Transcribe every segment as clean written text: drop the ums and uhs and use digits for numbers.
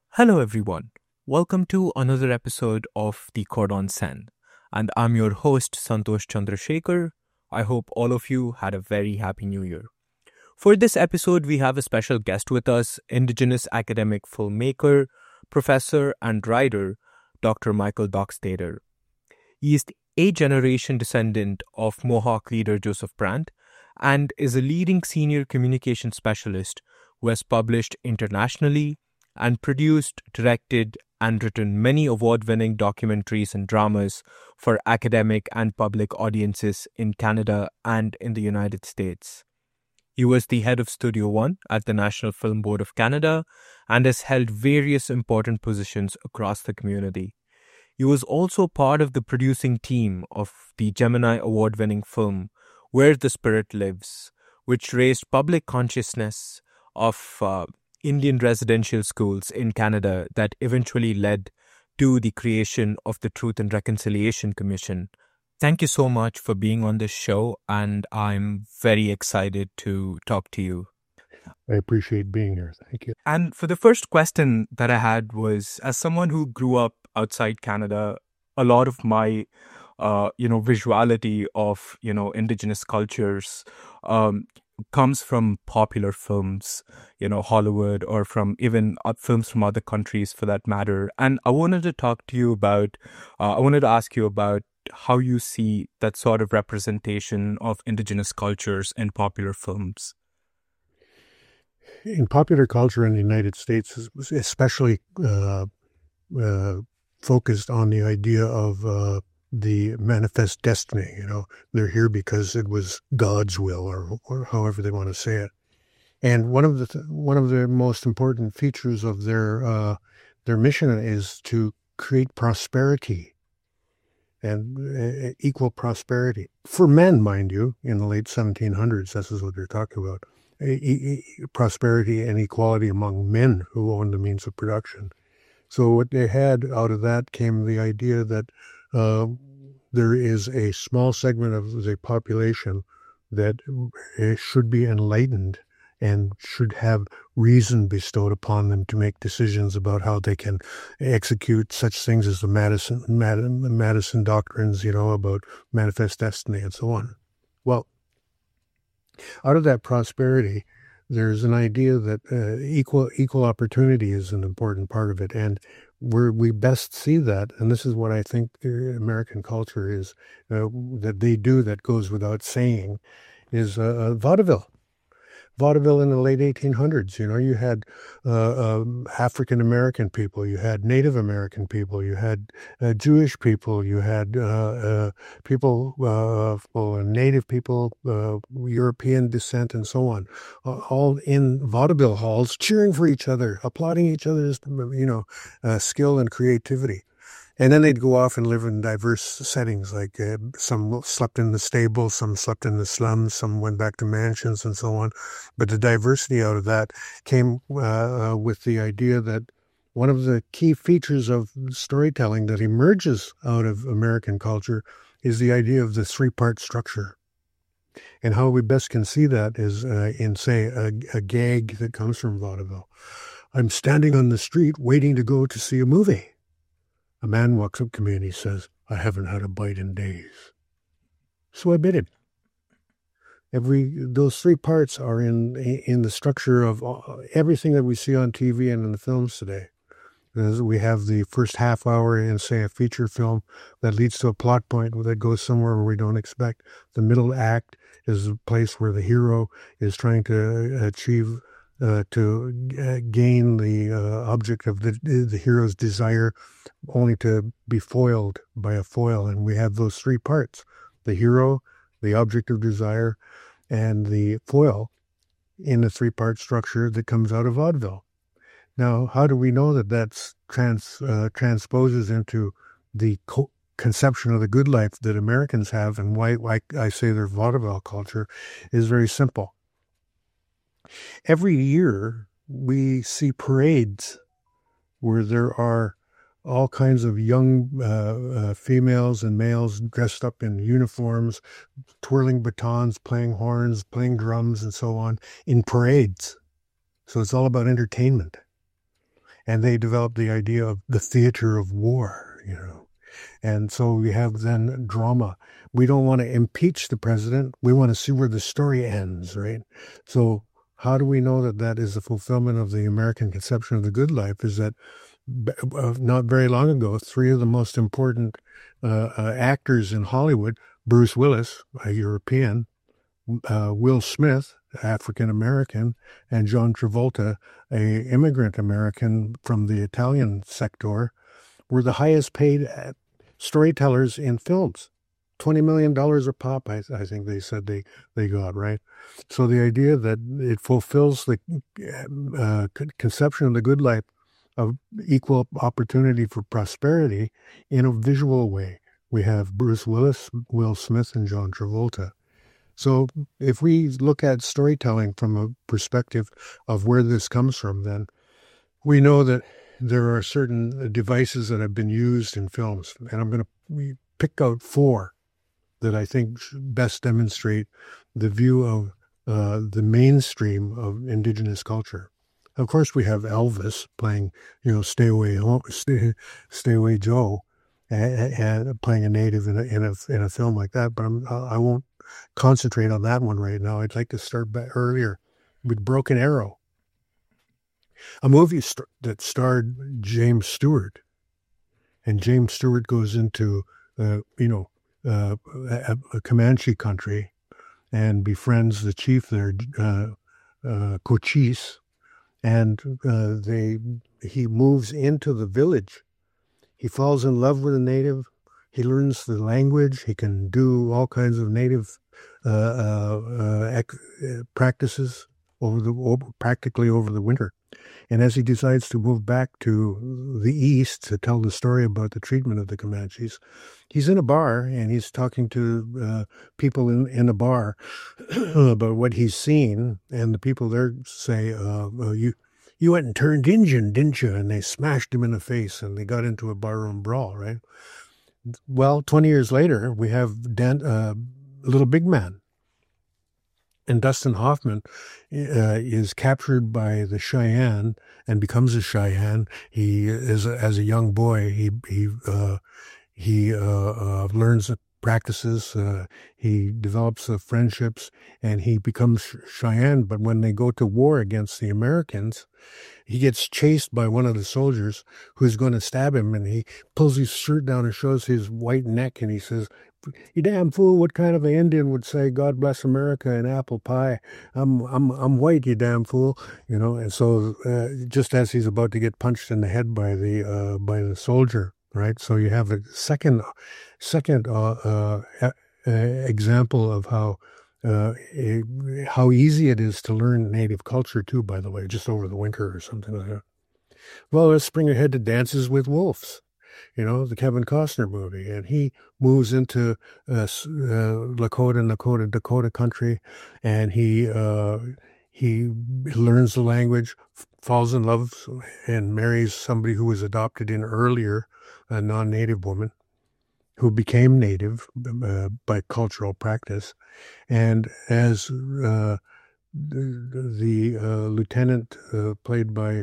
Hello, everyone. Welcome to another episode of the Cordon Sen. And I'm your host, Santosh Chandrasekhar. I hope all of you had a very happy new year. For this episode, we have a special guest with us, Indigenous academic filmmaker, professor, and writer, Dr. Michael Dockstader. He is a generation descendant of Mohawk leader Joseph Brant and is a leading senior communication specialist who has published internationally and produced, directed, and written many award winning documentaries and dramas for academic and public audiences in Canada and in the United States. He was the head of Studio One at the National Film Board of Canada and has held various important positions across the community. He was also part of the producing team of the Gemini Award winning film Where the Spirit Lives, which raised public consciousness of Indian residential schools in Canada that eventually led to the creation of the Truth and Reconciliation Commission. Thank you so much for being on this show, and I'm very excited to talk to you. I appreciate being here. Thank you. And for the first question that I had was, as someone who grew up outside Canada, a lot of my, visuality of, Indigenous cultures comes from popular films, Hollywood, or from even films from other countries for that matter. And I wanted to ask you about how you see that sort of representation of Indigenous cultures in popular films. In popular culture in the United States, especially focused on the idea of the manifest destiny. They're here because it was God's will, or however they want to say it. And one of the most important features of their mission is to create prosperity and equal prosperity for men, mind you. In the late 1700s, this is what they're talking about: prosperity and equality among men who own the means of production. So what they had out of that came the idea that there is a small segment of the population that should be enlightened and should have reason bestowed upon them to make decisions about how they can execute such things as the Madison doctrines, about manifest destiny and so on. Well, out of that prosperity, there's an idea that equal opportunity is an important part of it, and we best see that, and this is what I think the American culture is that they do that goes without saying, is vaudeville. Vaudeville in the late 1800s, you had African American people, you had Native American people, you had Jewish people, you had Native people, European descent, and so on, all in vaudeville halls, cheering for each other, applauding each other's, skill and creativity. And then they'd go off and live in diverse settings, like some slept in the stable, some slept in the slums, some went back to mansions and so on. But the diversity out of that came with the idea that one of the key features of storytelling that emerges out of American culture is the idea of the three-part structure. And how we best can see that is in, say, a gag that comes from vaudeville. I'm standing on the street waiting to go to see a movie. A man walks up to me and he says, I haven't had a bite in days. So I bit him. Those three parts are in the structure of everything that we see on TV and in the films today. We have the first half hour in, say, a feature film that leads to a plot point that goes somewhere where we don't expect. The middle act is a place where the hero is trying to achieve gain the object of the hero's desire, only to be foiled by a foil. And we have those three parts: the hero, the object of desire, and the foil in the three-part structure that comes out of vaudeville. Now, how do we know that that's transposes into the conception of the good life that Americans have, and why I say their vaudeville culture is very simple. Every year, we see parades where there are all kinds of young females and males dressed up in uniforms, twirling batons, playing horns, playing drums, and so on, in parades. So it's all about entertainment. And they developed the idea of the theater of war, you know. And so we have then drama. We don't want to impeach the president. We want to see where the story ends, right? So how do we know that that is the fulfillment of the American conception of the good life? Is that not very long ago, three of the most important actors in Hollywood, Bruce Willis, a European, Will Smith, African-American, and John Travolta, a immigrant American from the Italian sector, were the highest paid storytellers in films. $20 million a pop, I think they said they got, right? So the idea that it fulfills the conception of the good life of equal opportunity for prosperity in a visual way. We have Bruce Willis, Will Smith, and John Travolta. So if we look at storytelling from a perspective of where this comes from, then we know that there are certain devices that have been used in films. And I'm going to pick out four that I think best demonstrate the view of the mainstream of indigenous culture. Of course, we have Elvis playing, Stay Away Joe, and playing a native in a film like that. But I won't concentrate on that one right now. I'd like to start back earlier with Broken Arrow, a movie that starred James Stewart, and James Stewart goes into a Comanche country and befriends the chief there, Cochise, and he moves into the village. He falls in love with a native. He learns the language. He can do all kinds of native practices practically over the winter. And as he decides to move back to the east to tell the story about the treatment of the Comanches, he's in a bar and he's talking to people in a bar about what he's seen. And the people there say, you went and turned Injun, didn't you? And they smashed him in the face and they got into a barroom brawl, right? Well, 20 years later, we have Little Big Man. And Dustin Hoffman is captured by the Cheyenne and becomes a Cheyenne. He is, as a young boy, he learns the practices. He develops friendships, and he becomes Cheyenne. But when they go to war against the Americans, he gets chased by one of the soldiers who's going to stab him, and he pulls his shirt down and shows his white neck, and he says, "You damn fool! What kind of an Indian would say God bless America and apple pie? I'm white, you damn fool!" And so just as he's about to get punched in the head by the soldier, right? So you have a second example of how easy it is to learn native culture too. By the way, just over the winter or something like that. Well, let's spring ahead to Dances with Wolves. The Kevin Costner movie, and he moves into Dakota country, and he learns the language, falls in love, and marries somebody who was adopted in earlier, a non-native woman, who became native by cultural practice, and as the lieutenant played by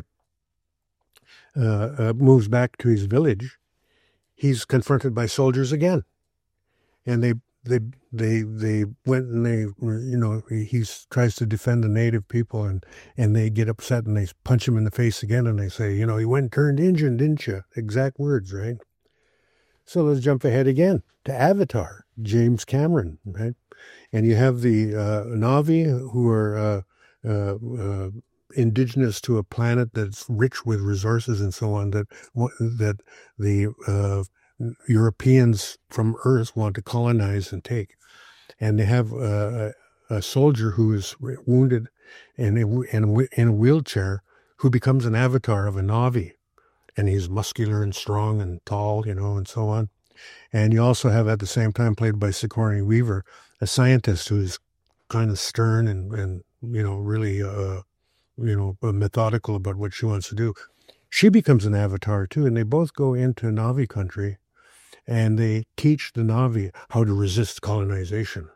moves back to his village, he's confronted by soldiers again, and they went and he tries to defend the native people, and they get upset and they punch him in the face again, and they say, you went and turned Injun, didn't you? Exact words, right? So let's jump ahead again to Avatar, James Cameron, right? And you have the Na'vi, who are indigenous to a planet that's rich with resources and so on, that the Europeans from Earth want to colonize and take. And they have a soldier who is wounded and in a wheelchair, who becomes an avatar of a Na'vi. And he's muscular and strong and tall, and so on. And you also have, at the same time, played by Sigourney Weaver, a scientist who's kind of stern and really methodical about what she wants to do. She becomes an avatar too, and they both go into Na'vi country, and they teach the Na'vi how to resist colonization.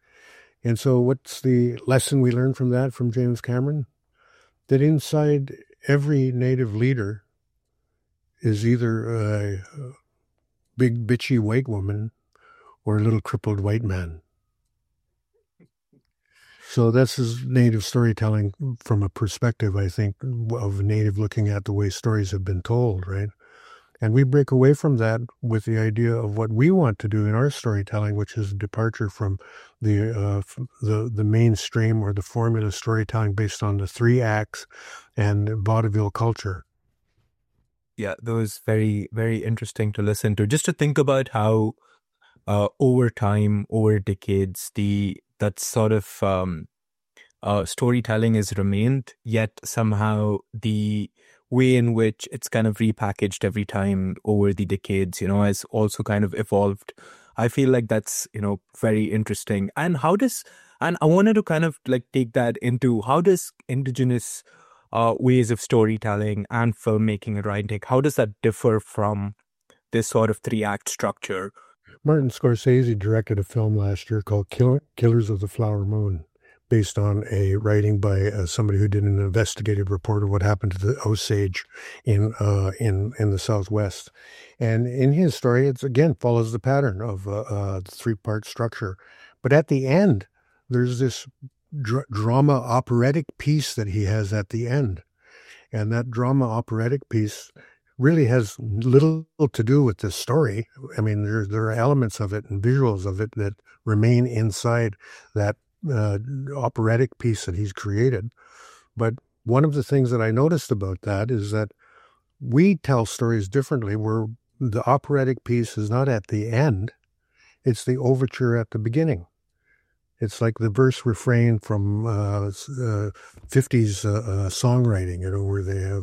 And so, what's the lesson we learn from that, from James Cameron? That inside every native leader is either a big bitchy white woman or a little crippled white man. So this is native storytelling from a perspective, I think, of native looking at the way stories have been told, right? And we break away from that with the idea of what we want to do in our storytelling, which is a departure from the mainstream or the formula storytelling based on the 3 acts and vaudeville culture. Yeah, that was very, very interesting to listen to. Just to think about how over time, over decades, that sort of storytelling has remained, yet somehow the way in which it's kind of repackaged every time over the decades, has also kind of evolved. I feel like that's, very interesting. And I wanted to kind of like take that into how does indigenous ways of storytelling and filmmaking and writing, how does that differ from this sort of 3-act structure? Martin Scorsese directed a film last year called Killers of the Flower Moon, based on a writing by somebody who did an investigative report of what happened to the Osage in the Southwest. And in his story, it's again follows the pattern of the 3-part structure. But at the end, there's this drama operatic piece that he has at the end. And that drama operatic piece really has little to do with the story. I mean, there are elements of it and visuals of it that remain inside that operatic piece that he's created. But one of the things that I noticed about that is that we tell stories differently, where the operatic piece is not at the end, it's the overture at the beginning. It's like the verse refrain from 50s songwriting, where they have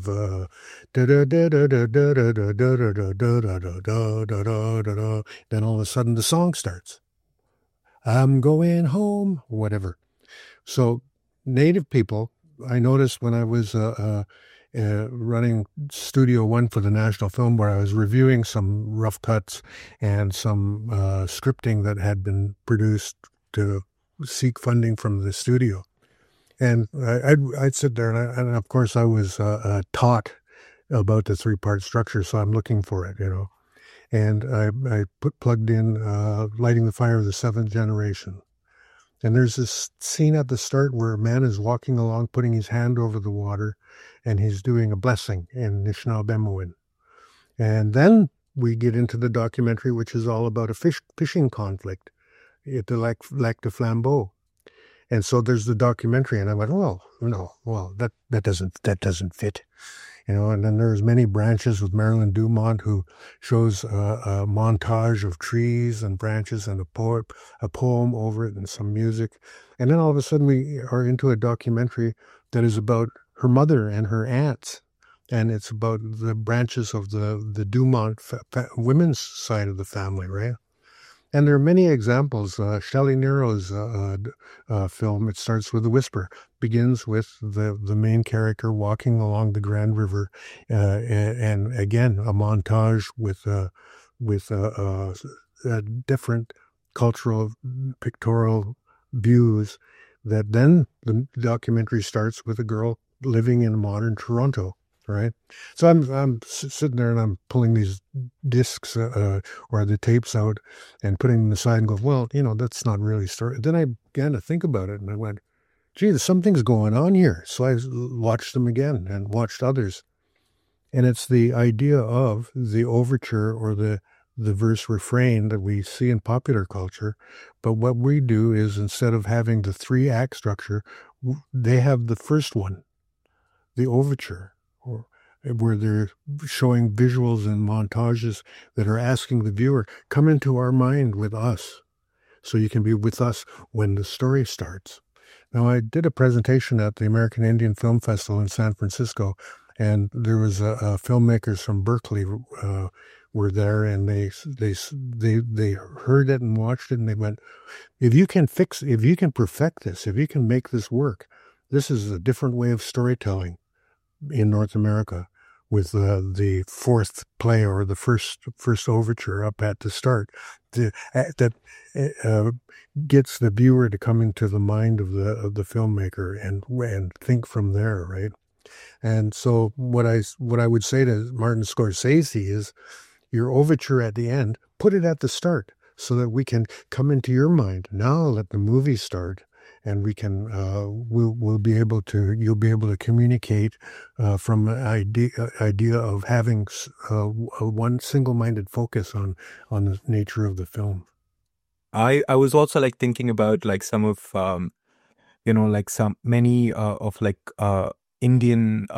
then all of a sudden the song starts. I'm going home, whatever. So native people, I noticed when I was running Studio One for the National Film Board, I was reviewing some rough cuts and some scripting that had been produced to seek funding from the studio. And I'd sit there, and of course I was taught about the 3-part structure, so I'm looking for it, And I plugged in Lighting the Fire of the Seventh Generation. And there's this scene at the start where a man is walking along, putting his hand over the water, and he's doing a blessing in Anishinaabe. And then we get into the documentary, which is all about a fishing conflict at the Lac de Flambeau. And so there's the documentary, and I went, that doesn't fit. And then there's many branches with Marilyn Dumont, who shows a montage of trees and branches and a poem over it and some music. And then all of a sudden we are into a documentary that is about her mother and her aunts. And it's about the branches of the Dumont women's side of the family, right? And there are many examples. Shelley Nero's film, It Starts with a Whisper, begins with the main character walking along the Grand River, and again a montage with different cultural pictorial views. That then the documentary starts with a girl living in modern Toronto. Right. So I'm sitting there and I'm pulling these discs or the tapes out and putting them aside and go, well, that's not really story. Then I began to think about it and I went, gee, there's something's going on here. So I watched them again and watched others. And it's the idea of the overture or the verse refrain that we see in popular culture. But what we do is, instead of having the 3-act structure, they have the first one, the overture, where they're showing visuals and montages that are asking the viewer, come into our mind with us, so you can be with us when the story starts. Now, I did a presentation at the American Indian Film Festival in San Francisco, and there was filmmakers from Berkeley were there, and they heard it and watched it, and they went, if you can perfect this, if you can make this work, this is a different way of storytelling in North America, with the fourth play or the first overture up at the start, that gets the viewer to come into the mind of the filmmaker and think from there, right? And so what I would say to Martin Scorsese is, your overture at the end, put it at the start so that we can come into your mind. Now let the movie start, and we can we'll be able to you'll be able to communicate from an idea of having a one single-minded focus on the nature of the film. I was also like thinking about like some of like some many of like Indian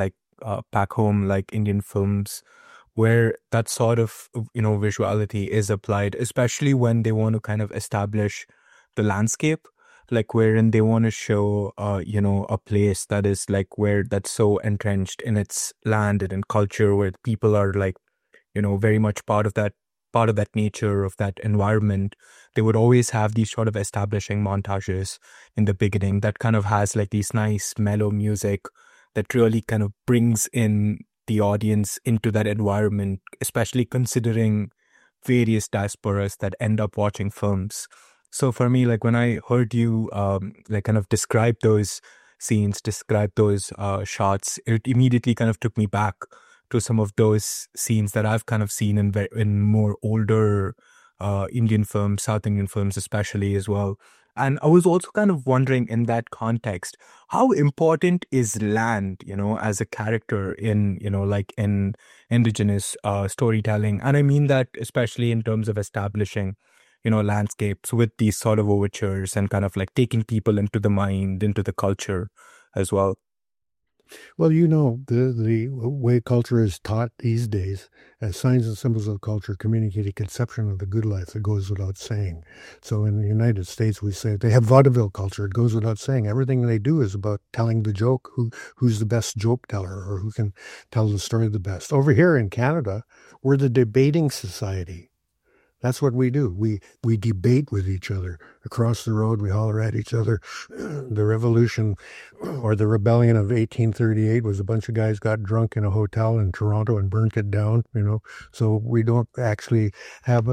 back home like Indian films where that sort of visuality is applied, especially when they want to kind of establish the landscape, like wherein they want to show a place that is like where that's so entrenched in its land and in culture, where people are like very much part of that nature of that environment. They would always have these sort of establishing montages in the beginning that kind of has like these nice mellow music that really kind of brings in the audience into that environment, especially considering various diasporas that end up watching films. So for me, like when I heard you like kind of describe those scenes, describe those shots, it immediately kind of took me back to some of those scenes that I've kind of seen in more older Indian films, South Indian films especially as well. And I was also kind of wondering in that context, how important is land, as a character in, like in indigenous storytelling? And I mean that especially in terms of establishing, landscapes with these sort of overtures and kind of like taking people into the mind, into the culture as well. Well, the way culture is taught these days, as signs and symbols of culture communicate a conception of the good life that goes without saying. So in the United States, we say they have vaudeville culture. It goes without saying. Everything they do is about telling the joke, who's the best joke teller or who can tell the story the best. Over here in Canada, we're the debating society. That's what we do. We debate with each other. Across the road, we holler at each other. The revolution or the rebellion of 1838 was a bunch of guys got drunk in a hotel in Toronto and burnt it down, So we don't actually have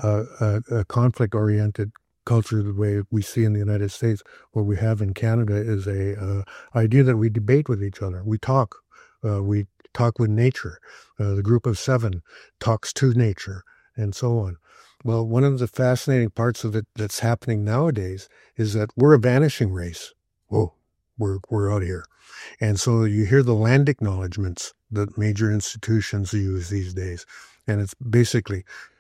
a conflict-oriented culture the way we see in the United States. What we have in Canada is a idea that we debate with each other. We talk. We talk with nature. The group of seven talks to nature, and so on. Well, one of the fascinating parts of it that's happening nowadays is that we're a vanishing race. Whoa, we're out here. And so you hear the land acknowledgements that major institutions use these days. And it's basically,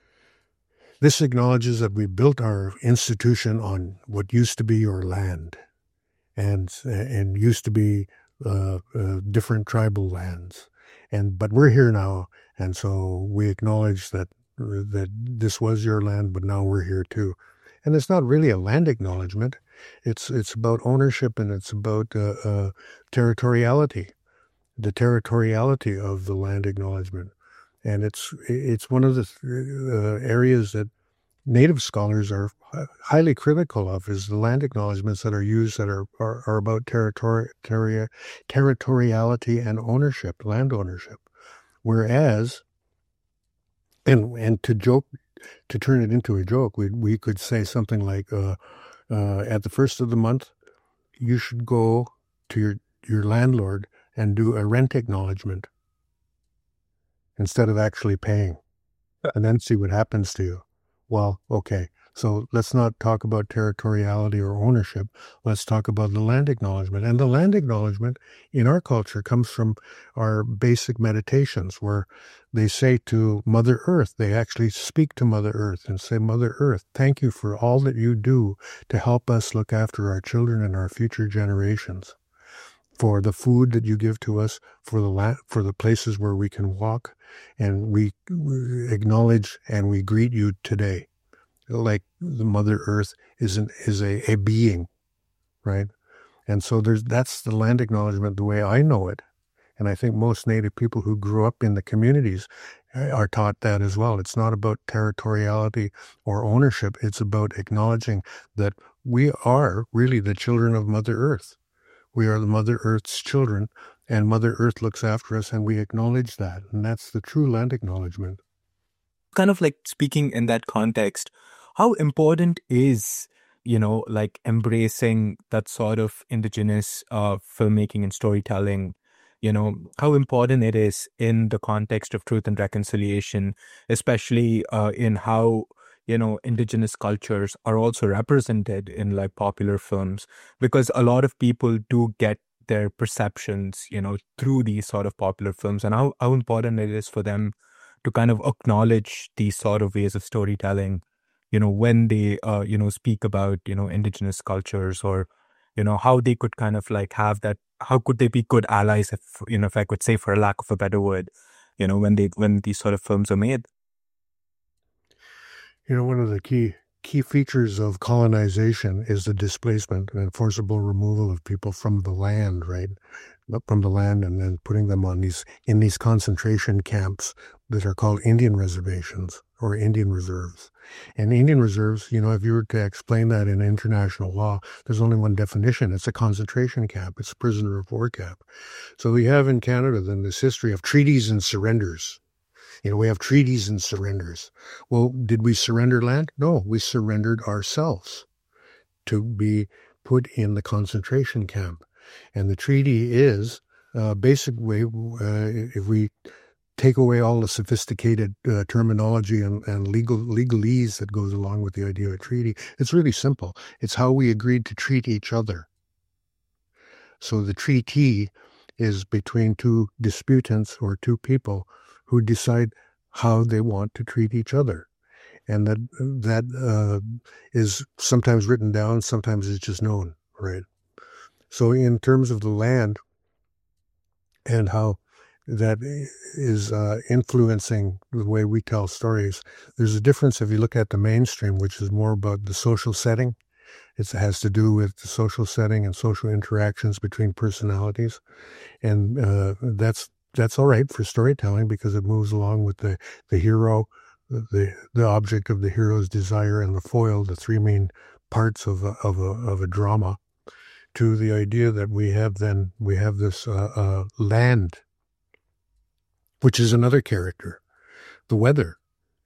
this acknowledges that we built our institution on what used to be your land and used to be different tribal lands. But we're here now. And so we acknowledge that this was your land, but now we're here too. And it's not really a land acknowledgement. It's about ownership, and it's about territoriality, the territoriality of the land acknowledgement. And it's one of the areas that Native scholars are highly critical of, is the land acknowledgements that are used that are about territoriality and ownership, land ownership. Whereas, and to turn it into a joke, we could say something like, at the first of the month, you should go to your landlord and do a rent acknowledgement instead of actually paying, and then see what happens to you. Well, okay, so let's not talk about territoriality or ownership. Let's talk about the land acknowledgement. And the land acknowledgement in our culture comes from our basic meditations, where they say to Mother Earth, they actually speak to Mother Earth and say, Mother Earth, thank you for all that you do to help us look after our children and our future generations, for the food that you give to us, for the places where we can walk, and we acknowledge and we greet you today, like the Mother Earth is a being, right? And so that's the land acknowledgement the way I know it, and I think most Native people who grew up in the communities are taught that as well. It's not about territoriality or ownership. It's about acknowledging that we are really the children of Mother Earth. We are the Mother Earth's children, and Mother Earth looks after us, and we acknowledge that. And that's the true land acknowledgement. Kind of like speaking in that context, how important is, like embracing that sort of indigenous filmmaking and storytelling, how important it is in the context of truth and reconciliation, especially in how, indigenous cultures are also represented in like popular films, because a lot of people do get their perceptions, through these sort of popular films, and how important it is for them to kind of acknowledge these sort of ways of storytelling, when they, speak about, indigenous cultures, or, how they could kind of like have that, how could they be good allies, if I could say, for a lack of a better word, when these sort of films are made. One of the key features of colonization is the displacement and forcible removal of people from the land, right? From the land, and then putting them in these concentration camps that are called Indian reservations or Indian reserves. And Indian reserves, if you were to explain that in international law, there's only one definition. It's a concentration camp. It's a prisoner of war camp. So we have in Canada then this history of treaties and surrenders. We have treaties and surrenders. Well, did we surrender land? No, we surrendered ourselves to be put in the concentration camp. And the treaty is basically, if we take away all the sophisticated terminology and legalese that goes along with the idea of a treaty, it's really simple. It's how we agreed to treat each other. So the treaty is between two disputants or two people who decide how they want to treat each other. And that is sometimes written down, sometimes it's just known, right? So in terms of the land and how that is influencing the way we tell stories, there's a difference if you look at the mainstream, which is more about the social setting. It has to do with the social setting and social interactions between personalities. And that's all right for storytelling because it moves along with the hero, the object of the hero's desire, and the foil, the three main parts of a drama, to the idea that we have this land, which is another character, the weather,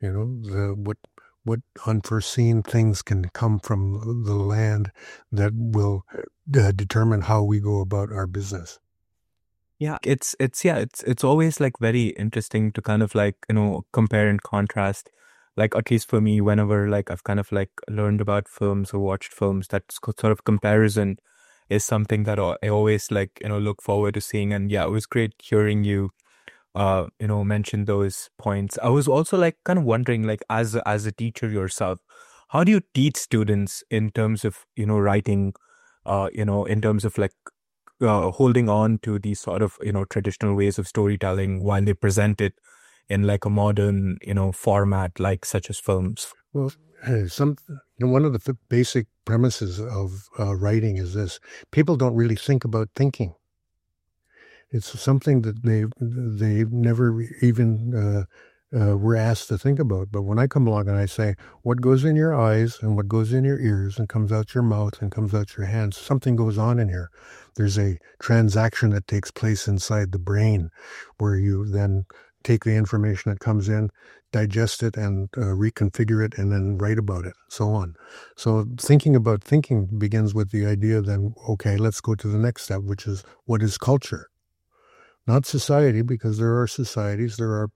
what unforeseen things can come from the land that will determine how we go about our business. Yeah, it's always like very interesting to kind of like, compare and contrast. Like, at least for me, whenever like I've kind of like learned about films or watched films, that sort of comparison is something that I always like, look forward to seeing. And yeah, it was great hearing you, mention those points. I was also like kind of wondering, like, as a teacher yourself, how do you teach students in terms of, writing, in terms of like, holding on to these sort of, traditional ways of storytelling while they present it in like a modern, format, like such as films? Well, one of the basic premises of writing is this: people don't really think about thinking. It's something that they never even were asked to think about. But when I come along and I say, what goes in your eyes and what goes in your ears and comes out your mouth and comes out your hands, something goes on in here. There's a transaction that takes place inside the brain where you then take the information that comes in, digest it, and reconfigure it, and then write about it, so on. So thinking about thinking begins with the idea then, okay, let's go to the next step, which is, what is culture? Not society, because there are societies. There are,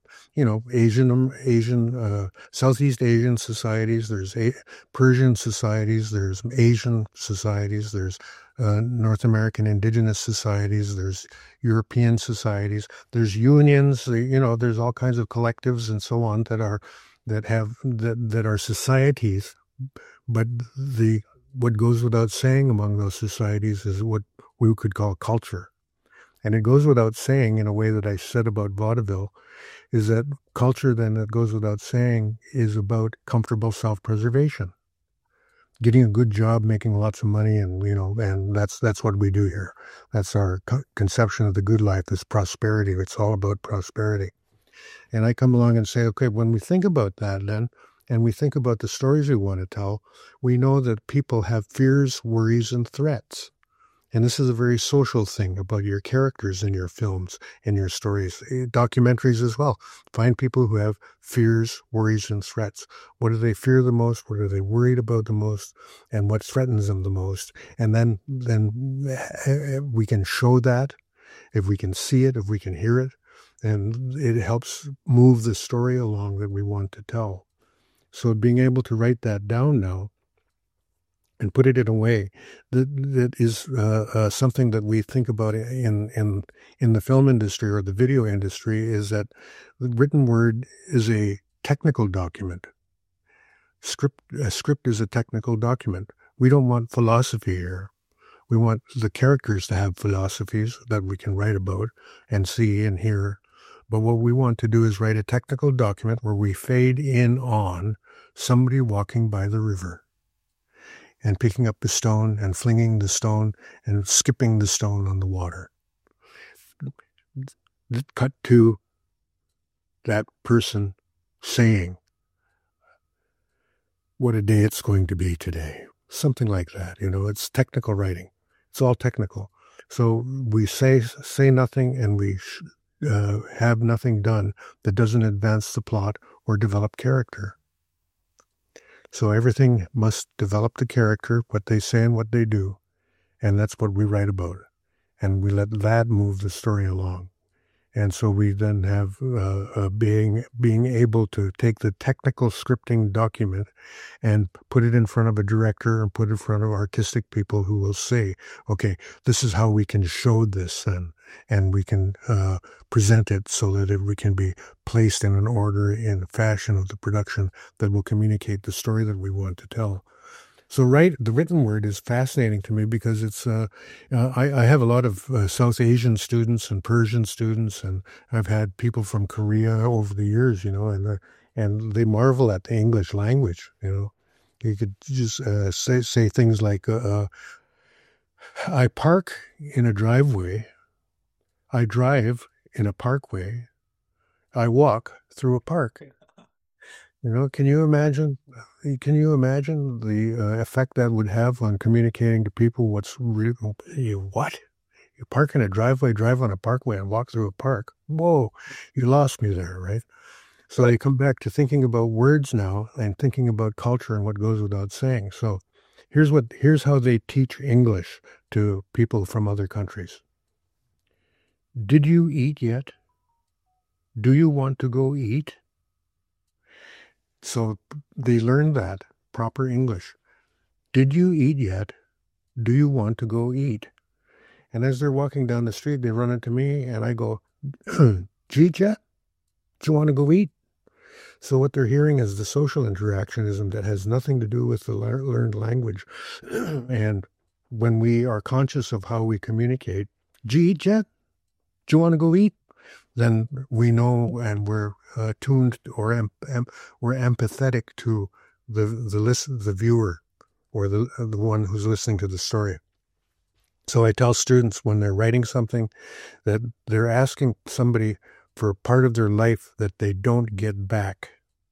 Southeast Asian societies. There's Persian societies. There's Asian societies. There's North American indigenous societies. There's European societies. There's unions. There's all kinds of collectives and so on that are societies. But what goes without saying among those societies is what we could call culture. And it goes without saying, in a way that I said about vaudeville, is that culture then, that goes without saying, is about comfortable self-preservation, getting a good job, making lots of money, and that's what we do here. That's our conception of the good life, this prosperity. It's all about prosperity. And I come along and say, okay, when we think about that then, and we think about the stories we want to tell, we know that people have fears, worries, and threats. And this is a very social thing about your characters in your films and your stories, documentaries as well. Find people who have fears, worries, and threats. What do they fear the most? What are they worried about the most? And what threatens them the most? And then we can show that if we can see it, if we can hear it, and it helps move the story along that we want to tell. So being able to write that down now and put it in a way that is something that we think about in the film industry or the video industry is that the written word is a technical document. A script is a technical document. We don't want philosophy here. We want the characters to have philosophies that we can write about and see and hear. But what we want to do is write a technical document where we fade in on somebody walking by the river and picking up the stone and flinging the stone and skipping the stone on the water. Cut to that person saying, what a day it's going to be today. Something like that. It's technical writing. It's all technical. So we say nothing and we have nothing done that doesn't advance the plot or develop character. So everything must develop the character, what they say and what they do. And that's what we write about. And we let that move the story along. And so we then have being able to take the technical scripting document and put it in front of a director and put it in front of artistic people who will say, okay, this is how we can show this and we can present it so that we can be placed in an order, in a fashion of the production that will communicate the story that we want to tell. So the written word is fascinating to me because it's, I have a lot of South Asian students and Persian students, and I've had people from Korea over the years, and they marvel at the English language, You could just say things like, I park in a driveway, I drive in a parkway, I walk through a park. Can you imagine the effect that would have on communicating to people what's really, what? You park in a driveway, drive on a parkway, and walk through a park. Whoa, you lost me there, right? So I come back to thinking about words now and thinking about culture and what goes without saying. So here's how they teach English to people from other countries. Did you eat yet? Do you want to go eat? So they learned that, proper English. Did you eat yet? Do you want to go eat? And as they're walking down the street, they run into me and I go, G-Jet, do you want to go eat? So what they're hearing is the social interactionism that has nothing to do with the learned language. And when we are conscious of how we communicate, G-Jet, do you want to go eat? Then we know and we're tuned or we're empathetic to the viewer or the one who's listening to the story. So I tell students when they're writing something that they're asking somebody for a part of their life that they don't get back.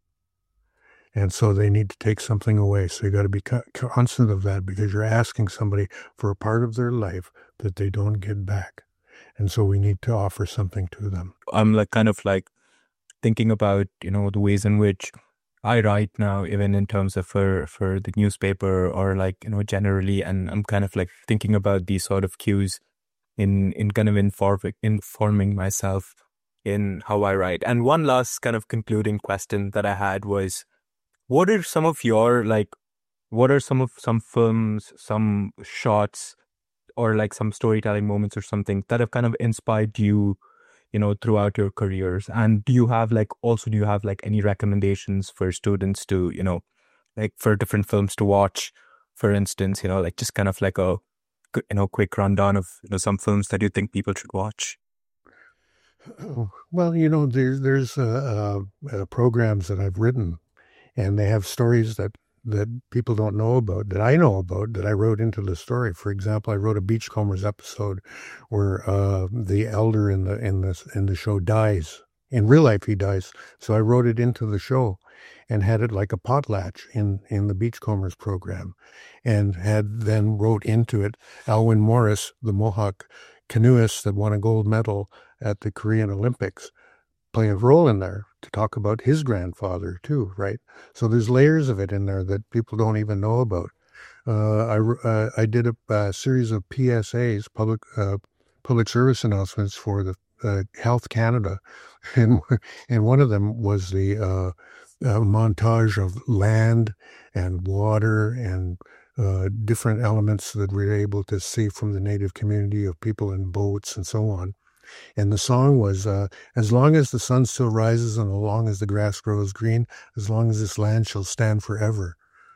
And so they need to take something away. So you got to be conscious of that because you're asking somebody for a part of their life that they don't get back. And so we need to offer something to them. I'm kind of thinking about, the ways in which I write now, even in terms of for the newspaper or generally. And I'm kind of thinking about these sort of cues in kind of informing myself in how I write. And one last kind of concluding question that I had was, what are some of your, some films, some shots, or some storytelling moments or something that have kind of inspired you, throughout your careers? And do you have any recommendations for students to, for different films to watch, for instance, just kind of a, quick rundown of, some films that you think people should watch? Well, there's programs that I've written and they have stories that people don't know about, that I know about, that I wrote into the story. For example, I wrote a Beachcombers episode where the elder in the show dies. In real life, he dies. So I wrote it into the show and had it like a potlatch in the Beachcombers program, and then wrote into it Alwyn Morris, the Mohawk canoeist that won a gold medal at the Korean Olympics, playing a role in there to talk about his grandfather too, right? So there's layers of it in there that people don't even know about. I did a series of PSAs, public service announcements for the Health Canada, and one of them was the montage of land and water and different elements that we were able to see from the native community of people in boats and so on. And the song was, as long as the sun still rises and as long as the grass grows green, as long as this land shall stand forever.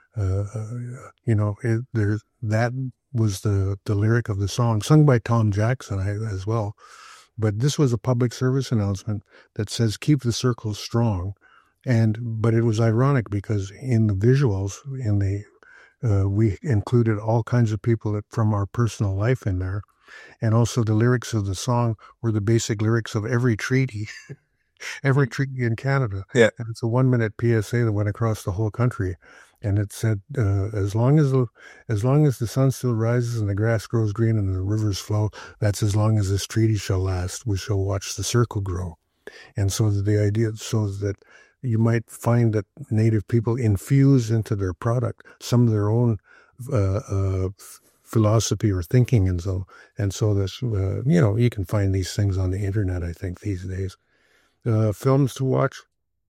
That was the lyric of the song, sung by Tom Jackson as well. But this was a public service announcement that says, keep the circle strong. But it was ironic because in the visuals, we included all kinds of people from our personal life in there. And also the lyrics of the song were the basic lyrics of every treaty, every treaty in Canada. Yeah. And it's a 1-minute PSA that went across the whole country. And it said, as long as the sun still rises and the grass grows green and the rivers flow, that's as long as this treaty shall last. We shall watch the circle grow. And so the idea shows that you might find that Native people infuse into their product some of their own philosophy or thinking, and so this you can find these things on the internet, I think, these days. Films to watch.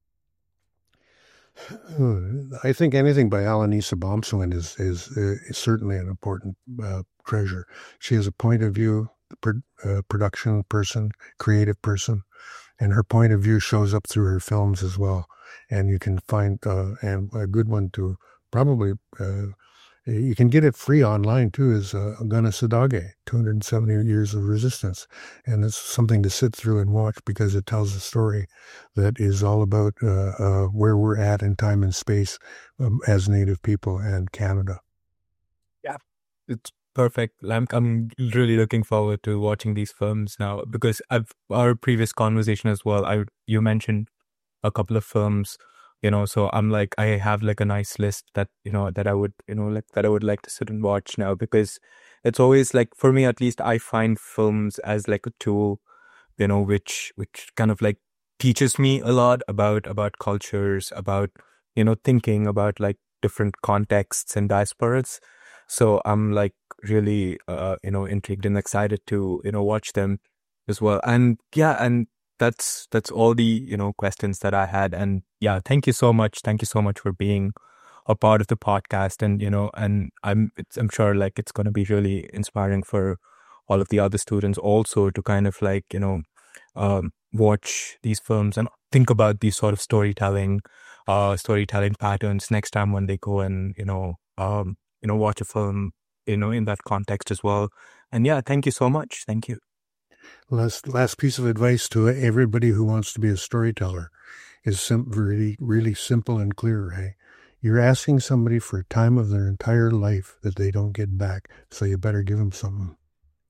I think anything by Alanisa Bomswin is certainly an important treasure. She has a point of view, production person, creative person, and her point of view shows up through her films as well. And you can find and a good one to probably you can get it free online too, is Gana Sadage, 270 Years of Resistance. And it's something to sit through and watch because it tells a story that is all about where we're at in time and space as Native people and Canada. Yeah, it's perfect. I'm really looking forward to watching these films now because our previous conversation as well, you mentioned a couple of films. So I'm like, I have like a nice list that, that I would, that I would like to sit and watch now, because it's always like, for me at least, I find films as like a tool, which kind of like teaches me a lot about cultures, about, thinking about like different contexts and diasporas. So I'm like really, intrigued and excited to, watch them as well. And yeah, and that's all the questions that I had. And yeah, thank you so much for being a part of the podcast. And and I'm sure like it's going to be really inspiring for all of the other students also to kind of like watch these films and think about these sort of storytelling patterns next time when they go and watch a film in that context as well. And yeah, thank you so much. Thank you. Last piece of advice to everybody who wants to be a storyteller is really, really simple and clear, hey? You're asking somebody for a time of their entire life that they don't get back, so you better give them something.